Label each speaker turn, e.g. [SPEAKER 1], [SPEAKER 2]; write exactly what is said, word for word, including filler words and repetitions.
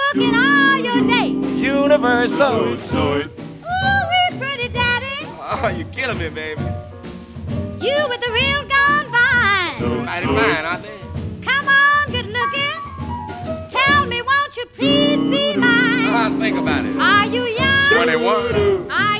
[SPEAKER 1] looking all your days.
[SPEAKER 2] Universal.
[SPEAKER 3] So,
[SPEAKER 1] Ooh, pretty daddy.
[SPEAKER 2] Oh, you're killing me, baby.
[SPEAKER 1] You with the real gone vine.
[SPEAKER 3] so,
[SPEAKER 2] Mighty
[SPEAKER 3] so,
[SPEAKER 2] fine, aren't they?
[SPEAKER 1] Come on, good looking. Tell me, won't you please be mine?
[SPEAKER 2] I'll think about it.
[SPEAKER 1] Are you young?
[SPEAKER 2] twenty-one.
[SPEAKER 1] Are